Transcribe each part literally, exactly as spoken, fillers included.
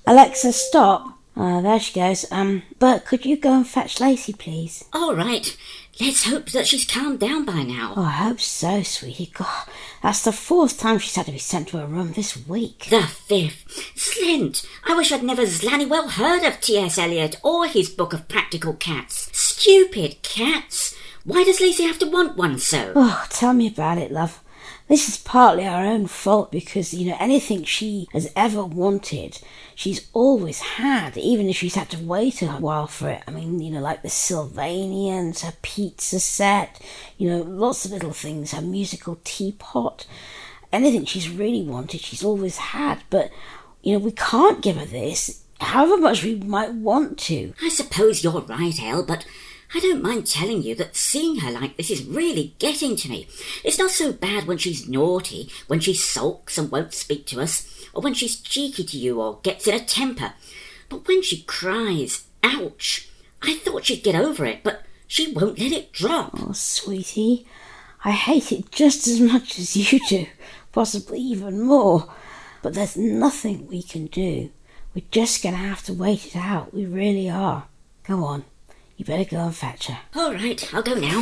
Alexa, stop. Oh, there she goes. Um, Bert, could you go and fetch Lacey, please? All right. Let's hope that she's calmed down by now. Oh, I hope so, sweetie. God, that's the fourth time she's had to be sent to her room this week. The fifth. Slint, I wish I'd never zlanny well heard of T S Eliot or his book of practical cats. Stupid cats. Why does Lacey have to want one so? Oh, tell me about it, love. This is partly our own fault because, you know, anything she has ever wanted, she's always had, even if she's had to wait a while for it. I mean, you know, like the Sylvanians, her pizza set, you know, lots of little things, her musical teapot. Anything she's really wanted, she's always had. But, you know, we can't give her this, however much we might want to. I suppose you're right, Elle, but I don't mind telling you that seeing her like this is really getting to me. It's not so bad when she's naughty, when she sulks and won't speak to us, or when she's cheeky to you or gets in a temper. But when she cries, ouch! I thought she'd get over it, but she won't let it drop. Oh, sweetie, I hate it just as much as you do, possibly even more. But there's nothing we can do. We're just going to have to wait it out. We really are. Go on. You better go and fetch her. All right, I'll go now.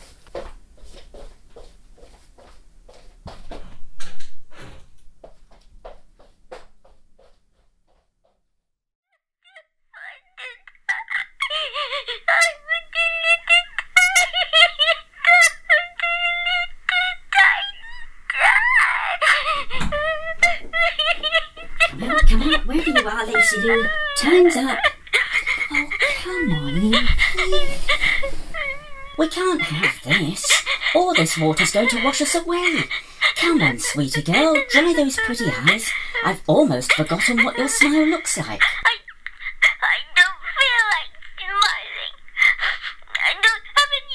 Come out, come out, wherever you are, Lacey Lou. Time's up. Oh, come on, Lou. We can't have this. All this water's going to wash us away. Come on, sweetie girl, dry those pretty eyes. I've almost forgotten what your smile looks like. I, I don't feel like smiling. I don't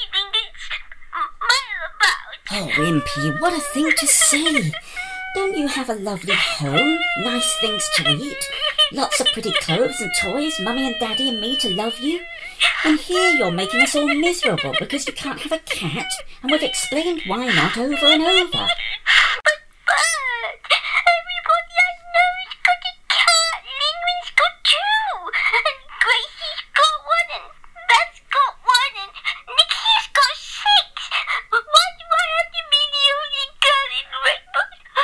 have anything to smile about. Oh, Impy, what a thing to say. Don't you have a lovely home, nice things to eat, lots of pretty clothes and toys, Mummy and Daddy and me to love you? And here you're making us all miserable because you can't have a cat, and we've explained why not over and over. But, Bert, everybody I know has got a cat. Linwin's got two, and Gracie's got one, and Beth's got one, and Nikki's got six. Why do I have to be the only girl in Rainbow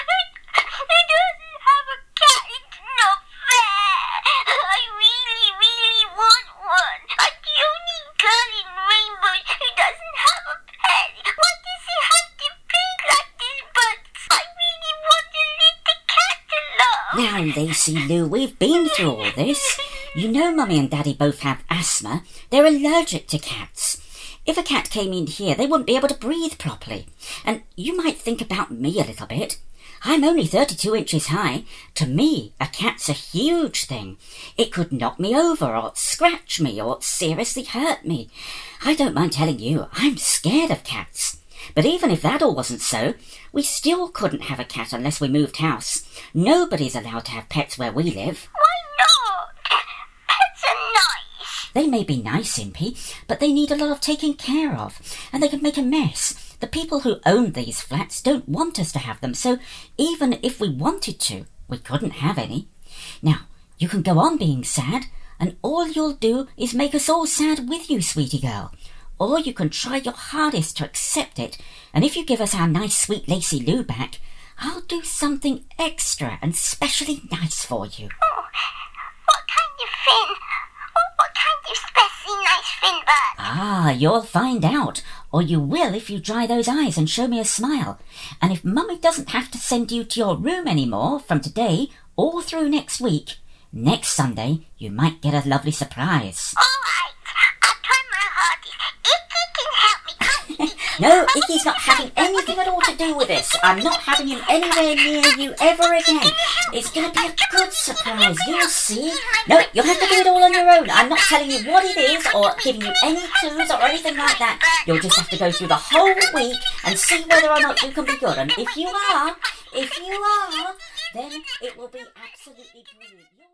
who doesn't have a cat? It's not fair. I really, really want one. I'm the only girl in Rainbow who doesn't have a pet. Why does it have to be like this, Bert? I really want a little cat to love. Now, Lacey Lou, we've been through all this. You know Mummy and Daddy both have asthma. They're allergic to cats. If a cat came in here, they wouldn't be able to breathe properly. And you might think about me a little bit. I'm only thirty-two inches high. To me, a cat's a huge thing. It could knock me over or scratch me or seriously hurt me. I don't mind telling you, I'm scared of cats. But even if that all wasn't so, we still couldn't have a cat unless we moved house. Nobody's allowed to have pets where we live. Why not? Pets are nice. They may be nice, Impy, but they need a lot of taking care of, and they can make a mess. The people who own these flats don't want us to have them, so even if we wanted to, we couldn't have any. Now, you can go on being sad, and all you'll do is make us all sad with you, sweetie girl. Or you can try your hardest to accept it, and if you give us our nice sweet Lacey Lou back, I'll do something extra and specially nice for you. Oh, what kind of fin? Oh, what kind of specially nice fin, Bert? Ah, you'll find out, or you will if you dry those eyes and show me a smile. And if Mummy doesn't have to send you to your room anymore from today all through next week, next Sunday you might get a lovely surprise. All right, I'll try my hardest. Icky can help me, can't he? No, Icky's not having anything at all to do with this. I'm not having him anywhere near you ever again. It's going to be a good surprise, you'll see. No, you'll have to do it all on your own. I'm not telling you what it is or giving you any clues or anything like that. You'll just have to go through the whole week and see whether or not you can be good. And if you are, if you are, then it will be absolutely brilliant. You'll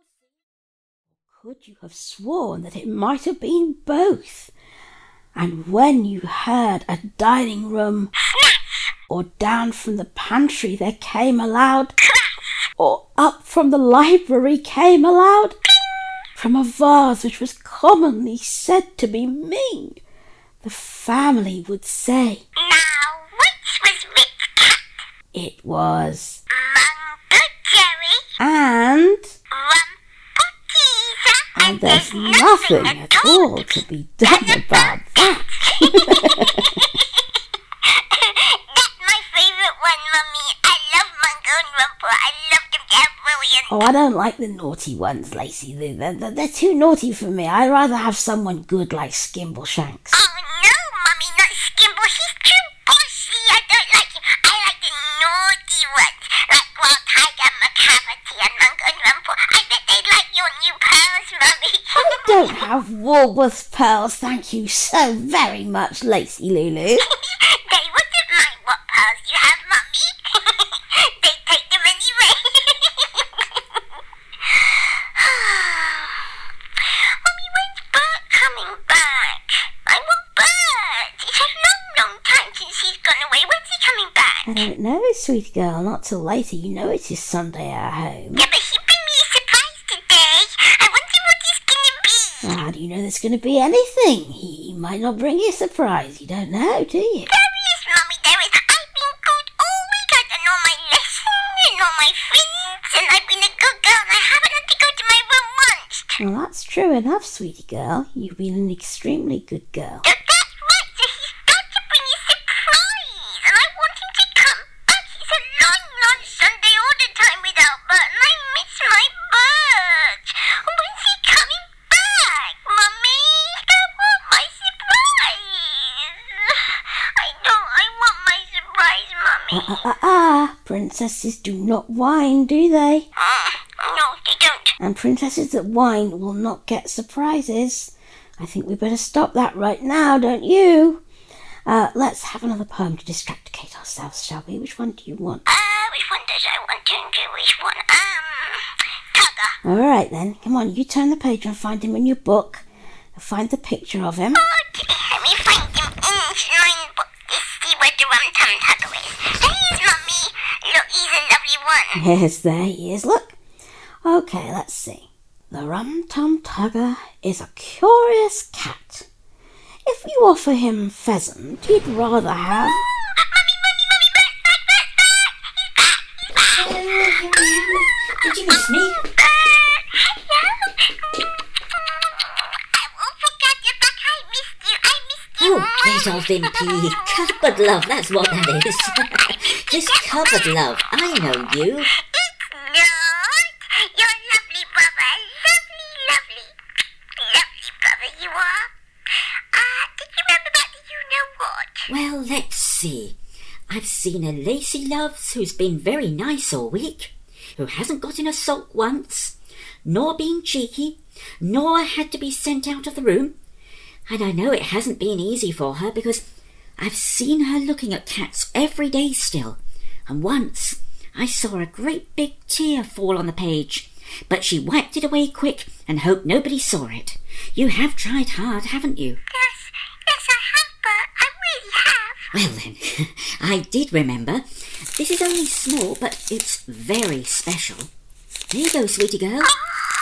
see. Could you have sworn that it might have been both? And when you heard a dining room or down from the pantry there came a loud Crash! or up from the library came a loud from a vase which was commonly said to be mean. The family would say, Now, which was which cat? it was Mungo Jerry, and Rumpel Teaser, and there's nothing at all to be done about that. That's my favourite one, Mummy. I love Mungo and Rumpel. I love them. They're brilliant. Oh, I don't like the naughty ones, Lacey. They're, they're, they're too naughty for me. I'd rather have someone good like Skimbleshanks. Oh no, Mummy, not Skimble. He's too bossy. I don't like him. I like the naughty ones, like Wild Tiger, McCavity, and Mungo and Rumpel. I bet they like your new pearls, Mummy. I don't have Woolworth pearls, thank you so very much, Lacey Lulu. They wouldn't mind what pearls you have, Mummy. They take them anyway. Mummy, when's Bert coming back? I want Bert. It's a long, long time since he's gone away. When's he coming back? I don't know, sweet girl, not till later. You know it is Sunday at home. Yeah, but he bring me a surprise today. I wonder what he's gonna be. How do you know there's going to be anything? He might not bring you a surprise. You don't know, do you? There is, Mummy, there is. I've been good all week. I've done all my lessons and all my friends, and I've been a good girl, and I haven't had to go to my room once. Well, that's true enough, sweetie girl. You've been an extremely good girl. So that's right, so he's got to bring a surprise, and I want him to come back. It's a long, long Sunday all the time without Bert, and I miss my Bert. When's he coming back, Mummy? I want my surprise. I don't, I want my surprise, Mummy. Ah, ah, ah, ah. Princesses do not whine, do they? Mm, no, they don't. And princesses that whine will not get surprises. I think we better stop that right now, don't you? Uh, let's have another poem to distracticate ourselves, shall we? Which one do you want? Uh, which one does I want to do? Which one? Um, Tugger. All right, then. Come on, you turn the page and find him in your book. Find the picture of him. Okay, let me find him in his line book to see where the Rum Tum Tugger is. There he is, Mummy. Look, he's a lovely one. Yes, there he is. Look. Okay, let's see. The Rum Tum Tugger is a curious cat. If you offer him pheasant, he'd rather have... Mummy, Mummy, Mummy, Bert, Bert, Bert, Bert. He's back, he's back. Hello, here I am. Did you miss me? Bert, hello. I won't forget you back. I missed you. I missed you. Oh, get off, Impy. Cupboard love, that's what that is. Just cupboard love. I know you. It's not. You're lovely, brother. Lovely, lovely. Lovely brother you are. Uh, did you remember that? Did you know what? Well, let's see. I've seen a Lacey Loves who's been very nice all week, who hasn't got in a sulk once, nor been cheeky, nor had to be sent out of the room. And I know it hasn't been easy for her because I've seen her looking at cats every day still, and once I saw a great big tear fall on the page, but she wiped it away quick and hoped nobody saw it. You have tried hard, haven't you? Yes, yes, I have, Bert. I really have. Well then, I did remember. This is only small, but it's very special. There you go, sweetie girl. Look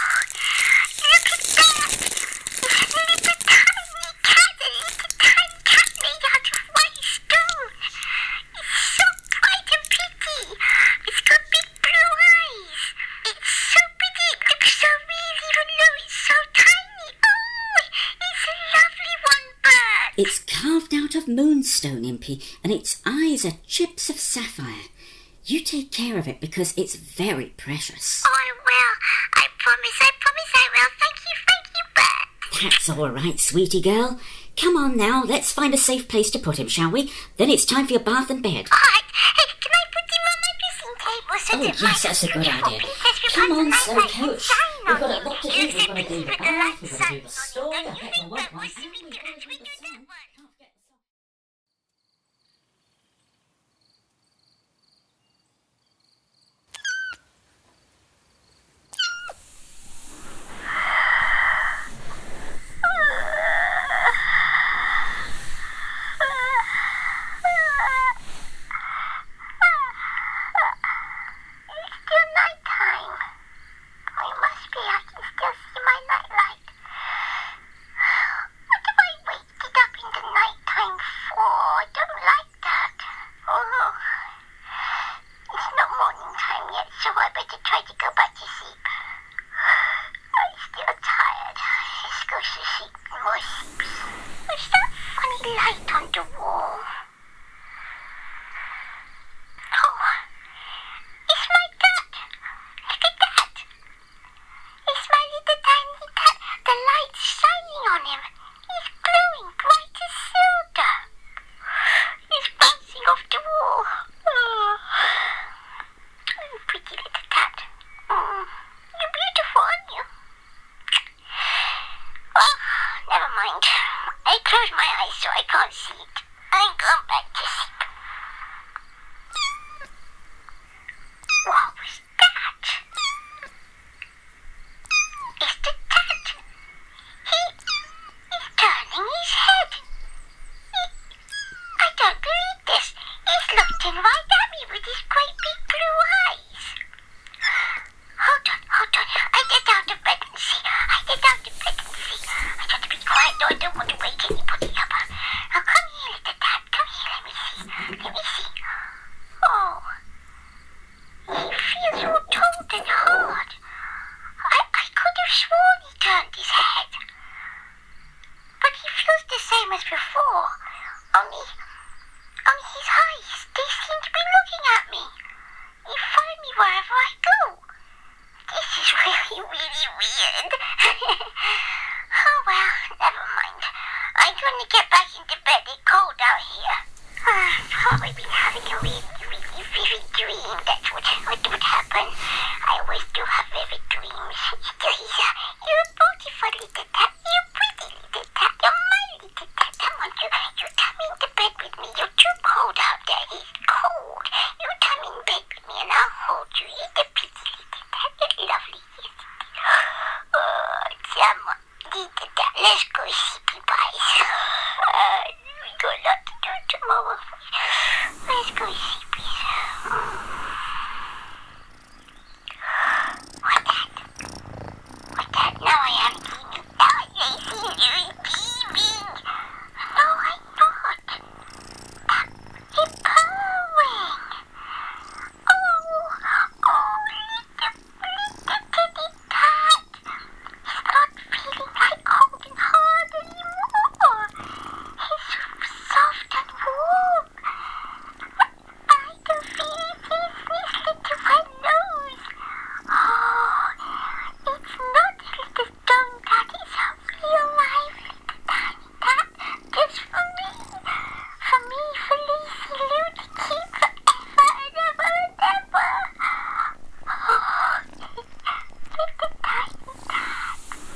at that! Little tiny cat, a little tiny cat made out of white stone. It's so bright and pretty. It's got big blue eyes. It's so pretty. It looks so real even though it's so tiny. Oh, it's a lovely one, Bert. It's carved out of moonstone, Impy, and its eyes are chips of sapphire. You take care of it because it's very precious. Oh, I will. I promise, I promise I will. Thank you, thank you, Bert. That's all right, sweetie girl. Come on now, let's find a safe place to put him, shall we? Then it's time for your bath and bed. All right. Hey, can I put him on my dressing table so Oh, that yes, my that's a good beautiful idea. princess Come will on, have slow the light coach. shine We've on got a me. lot to do. You We've got to simply do the with the bath, light we've got to do shining the on store, you. the Don't you heck, think the that what, was one, sweet? two, Should we do that one? It's still night mind. I close my eyes so I can't see it. I'm going back to sleep. What was that? It's the cat. He is turning his head. He, I don't believe this. He's looking right at me with his great big blue eyes. Hold on, hold on. I get out of bed and see. I get out of bed and see. I have to be quiet though. I don't want to wake anybody up. Now come here, little cat. Come here, let me see. Let me see. Oh. He feels all cold and hard. I, I could have sworn he turned his head. But he feels the same as before. Only, only his eyes, they seem to be looking at me. He follows me wherever I go. This is really, really weird. Oh well, never mind. I'm going to get back into bed. It's cold out here. I've probably been having a really, really vivid dream. That's what, what would happen. I always do have vivid dreams. Teresa, you're a beautiful little cat. You're a pretty little cat. You're my little cat. Come on, you, you come into bed with me. You're too cold out there. It's cold. You come in bed with me and I'll hold you. You're the pretty little cat. You're lovely. Oh, come on, little cat. Let's go sleepy pies. Uh, we got a lot to do tomorrow. Let's go sleepy. What that? What that? Now I am dreaming. Now I see you beaming. No, I'm not. That is purring. Oh, oh, little, little kitty cat. He's not feeling like cold and hard anymore. He's soft and warm. I can feel it in his little red nose. Oh, it's not little stone cat. It's a real live little tiny cat. Just for me. For me, for Lazy Lou to keep forever and ever and ever. Oh, little tiny cat.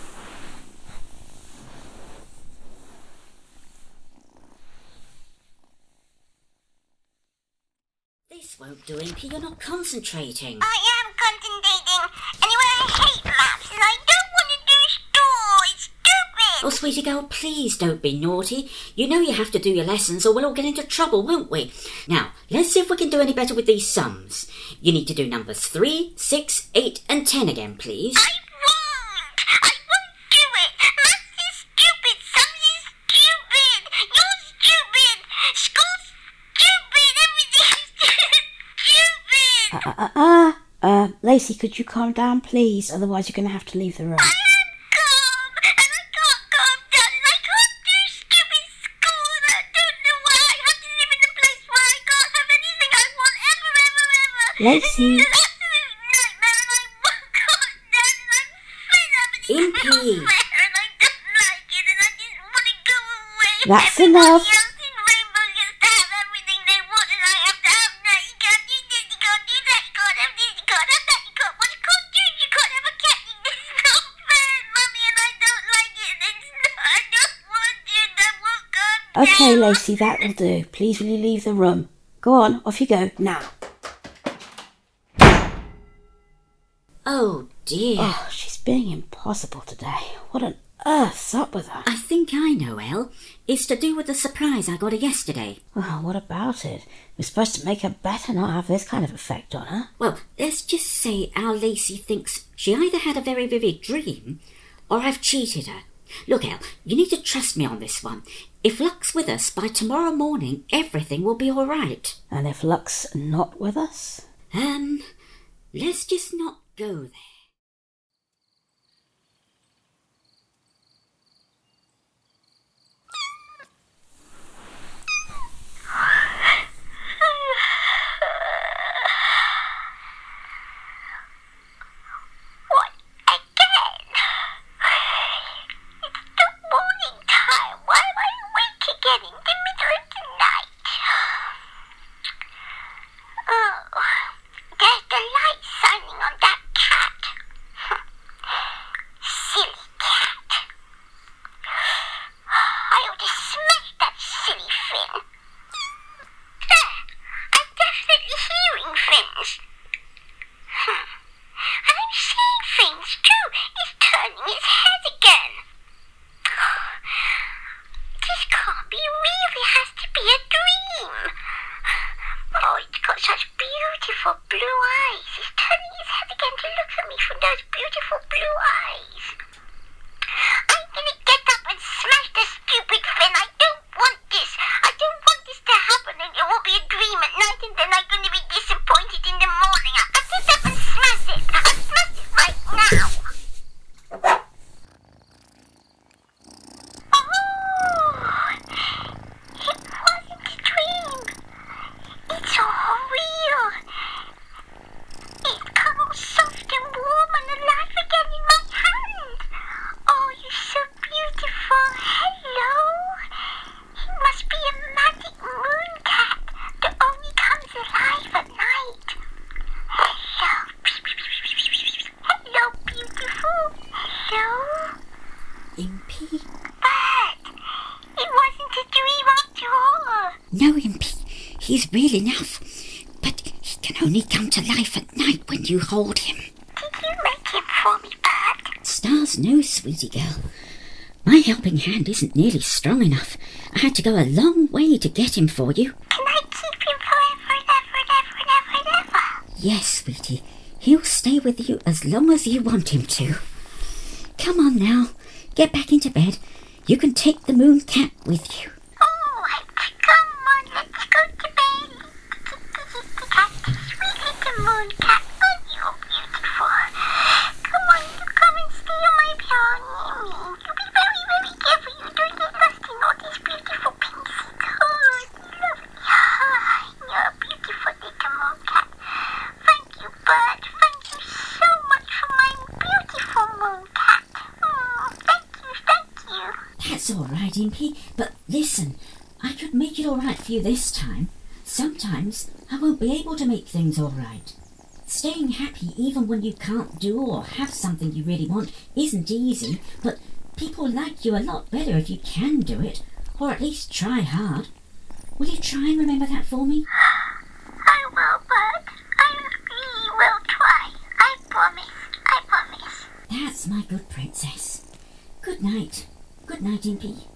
This won't do, Impy. You're not concentrating. I am concentrating. Anyway, I hate maps and I don't want to do store. It's stupid. Oh, sweetie girl, please don't be naughty. You know you have to do your lessons or we'll all get into trouble, won't we? Now, let's see if we can do any better with these sums. You need to do numbers three, six, eight and ten again, please. I won't. I won't do it. Maths is stupid. Sums is stupid. You're stupid. School's stupid. Everything's stupid. Uh, uh, uh, uh, Lacey, could you calm down, please? Otherwise, you're going to have to leave the room. I am calm, and I can't calm down, and I can't do stupid school, and I don't know why I have to live in a place where I can't have anything I want ever, ever, ever. Lacey. It's an absolute nightmare, and I can't stand it. I'm fed up, and it's Impy. not fair, and I don't like it, and I just want to go away. That's Everybody enough. else in Rainbow gets to have everything they want, and I have to have that. You can't do this, you can't do that, you can't have this, you can't have that, you can't watch cartoons, you can't have a cat. This is not fair, Mummy, and I don't like it. It's not, I don't want it. I won't calm down. Okay, Lacey, that will do. Please, will you leave the room? Go on, off you go, now. Oh, dear. Oh, she's being impossible today. What on earth's up with her? I think I know, Elle. It's to do with the surprise I got her yesterday. Well, what about it? We're supposed to make her better, not have this kind of effect on her. Well, let's just say our Lacey thinks she either had a very vivid dream or I've cheated her. Look, Elle, you need to trust me on this one. If Luck's with us, by tomorrow morning, everything will be all right. And if Luck's not with us? Um, let's just not go there. What again? It's the morning time. Why am I awake again in the middle of the night? Oh, there's the light shining on that cat. beautiful blue eyes. I'm gonna get up and smash the stupid fin. I don't want this. I don't want this to happen, and it will be a dream at night, and then I'm gonna be disappointed in the morning. I'll get up and smash it. I'll smash it right now. Oh, it wasn't a dream. It's all real. It's come all soft and warm and alive again in my hand. Oh, you're so beautiful. Hello. It must be a magic moon cat that only comes alive at night. Hello. Hello, beautiful. Hello. Impy? But it wasn't a dream after all. No, Impy. He's real enough. But he can only come to life at night when you hold him. Did you make him for me, Bert? Stars no, sweetie girl. My helping hand isn't nearly strong enough. I had to go a long way to get him for you. Can I keep him forever and ever and ever and ever and ever? Yes, sweetie. He'll stay with you as long as you want him to. Come on now. Get back into bed. You can take the moon cat with you. Oh, come on, let's go to bed. Sweet little moon cat, aren't you beautiful? Come on, you come and stay on my pillow near me. You be very, very careful. You don't get lost in all these beautiful pink seeds. Oh, it's lovely. Ah, you're a beautiful little moon cat. Thank you, Bert. Thank you so much for my beautiful moon cat. Oh, thank you, thank you. That's all right, Impy. But listen, I could make it all right for you this time. Sometimes I won't be able to make things all right. Staying happy even when you can't do or have something you really want isn't easy, but people like you a lot better if you can do it, or at least try hard. Will you try and remember that for me? I will, Bert. I really will try. I promise. I promise. That's my good princess. Good night. Good night, Impy.